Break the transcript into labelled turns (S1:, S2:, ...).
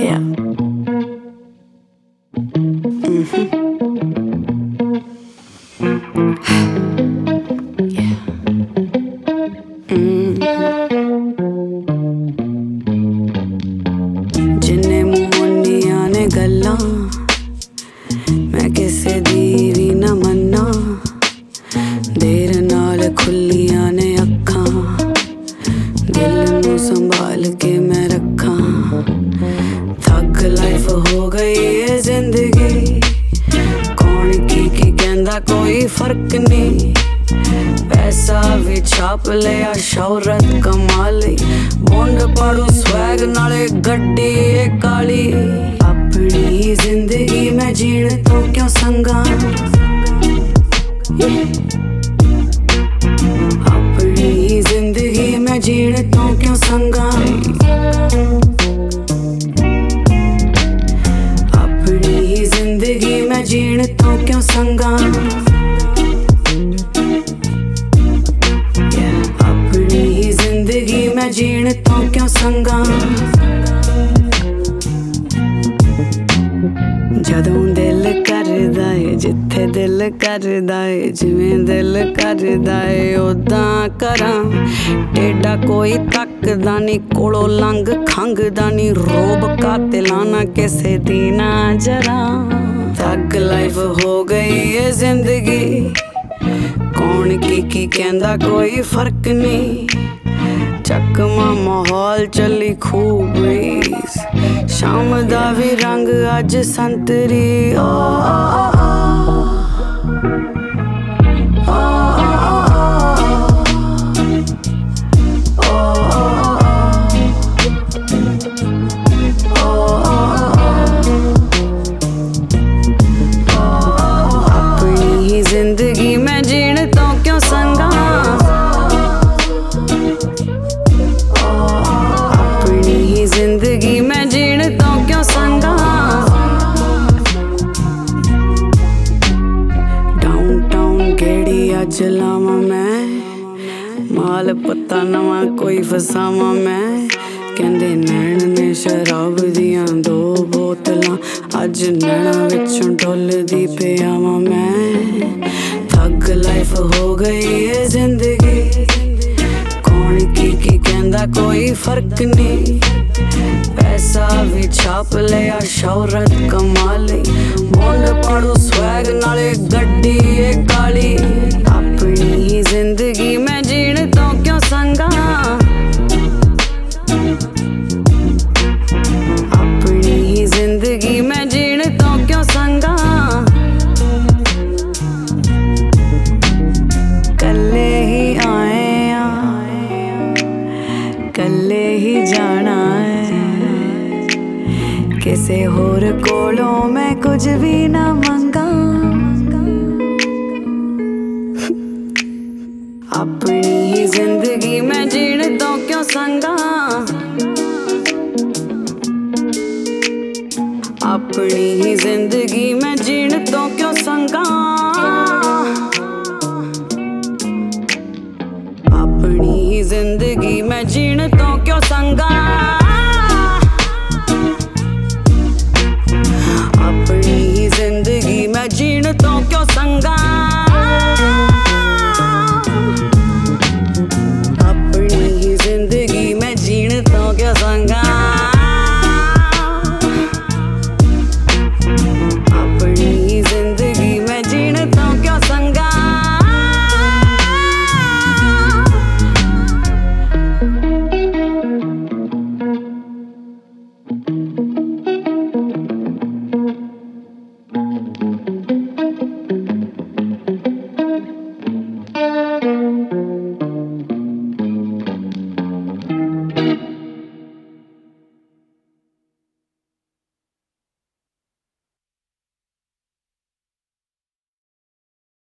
S1: Yeah. जिन्ने मुन्निया ने गल्ला मैं किसे दी भी ना मन्ना देर नाल खुलिया ने अखा दिल नू संभाल के मैं रखा थक लाइफ हो गई है जिंदगी कौन की कहंदा कोई फर्क नहीं पैसा भी छाप लिया शौहरत कमा ली मुंड पड़ू स्वैग नाले गड्डी काली अपनी जिंदगी में जीण तो क्यों संगा अपनी जिंदगी में जीण तो क्यों संगा अपनी जिंदगी में जीण तो क्यों संगा अपनी जिंदगी में जीण तो क्यों संगा जदों दिल करदा है जिथे दिल करदा है जिवें दिल करदा है उदां करां टेढ़ा कोई तकदा नहीं कोलों लंघ खंघदा नहीं रोब कातिलाना किसे दी ना जरा थक लाइफ हो गई है जिंदगी कौन की कहंदा कोई फर्क नहीं चकमा माहौल चली खूब शाम दा भी रंग अज संतरी अपनी जिंदगी में जीण तो क्यों संगा अपनी जिंदगी में जीण तो क्यों संगा डाउनटाउन गेड़ी अज लावा मैं माल पत्ता नवा कोई फसावा मैं कहंदे नैन ने शराब दियां दो बोतलां अज नैना विचों डुलदी पियावां मैं थक लाइफ हो गई है जिंदगी कौन की कहंदा कोई फर्क नहीं पैसा भी छाप लिया शौहरत कमा ली मुंड पड़ू स्वैग नाले गड्डी काली अपनी जिंदगी में जीण तो क्यों संगा अपनी जिंदगी में जीण तो क्यों संगा कल्ले ही आए कल्ले ही जाना है किसे होर कोलों मैं कुछ भी ना मंगा अपनी जिंदगी में जीण तो क्यों संगा अपनी जिंदगी में जीण तो क्यों संगा अपनी जिंदगी में जीण तो क्यों संगा